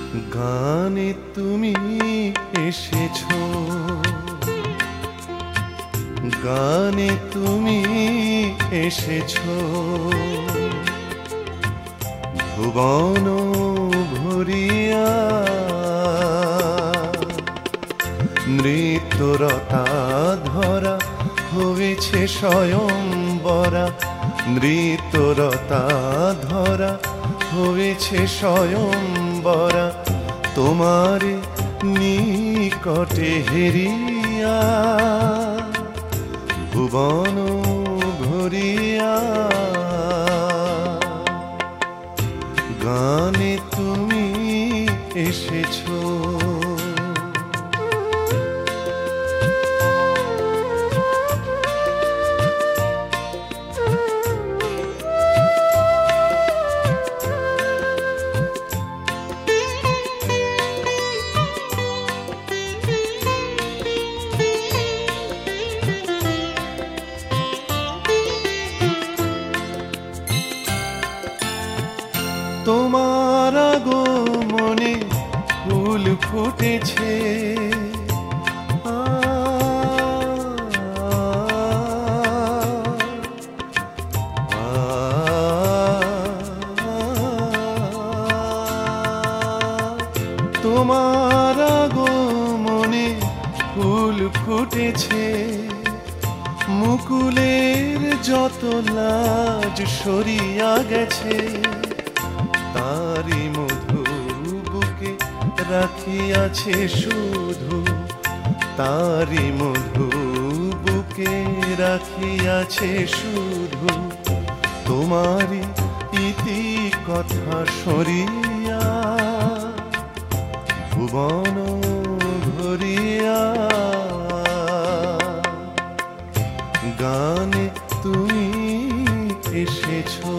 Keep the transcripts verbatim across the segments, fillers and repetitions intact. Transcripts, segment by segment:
গানে তুমি এসেছো, গানে তুমি এসেছো, ভুবন ভরিয়া নৃত্যরতা ধরা হয়েছে স্বয়ংবরা, নৃত্যরতা ধরা হয়েছে স্বয়ংবরা, তোমার নিকটে হেরিয়া ভুবন ভরিয়া। গানে তুমি এসেছো, তোমার আগমনে ফুল ফুটেছে, তোমার আগমনে ফুল ফুটেছে, মুকুলের যত লাজ সরিয়া গেছে, তারি মধু বুকে রাখিয়াছে শুধু, তারি মধু বুকে রাখিয়াছে শুধু, তোমারি ইতি কথা সরিয়া ভুবন ভরিয়া। গানে তুমি এসেছো,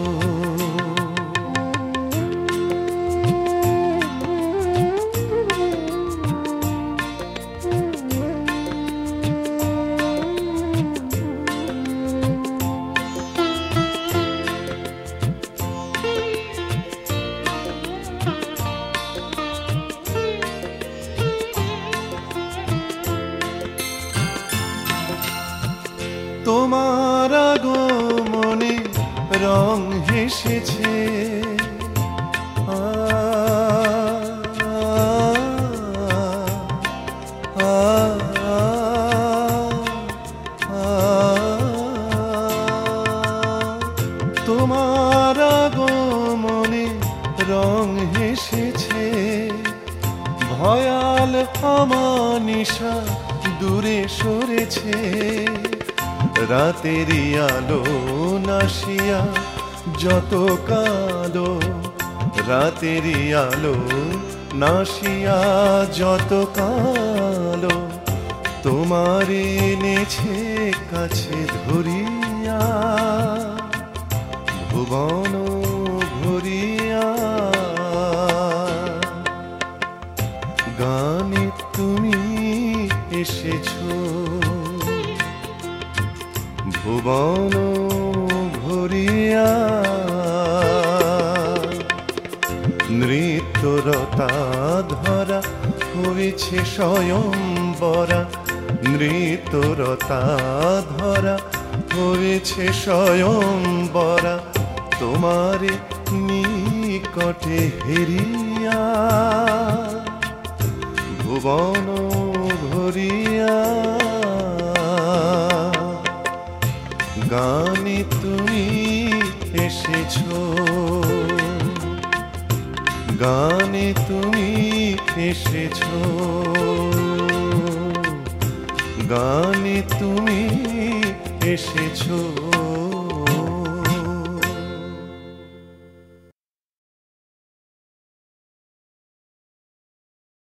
তোমার আগমনে রং হেসেছে, আ আ আ তোমার আগমনে রং হেসেছে, ভয়াল অমানিশা দূরে সরেছে, রাতেরই আলো নাশিয়া যত কালো, রাতেরই আলো নাশিয়া যত কালো, তোমার এনেছে কাছে ধরিয়া ভুবন ভরিয়া। গানে তুমি এসেছো, ভুবন ভরিয়া। নৃত্যরতা ধরা হয়েছে স্বয়ংবরা, নৃত্যরতা ধরা হয়েছে স্বয়ংবরা, তোমার নিকটে হেরিয়া ভুবন ভরিয়া। গানে তুমি এসেছো, গানে তুমি এসেছো, গানে তুমি এসেছো।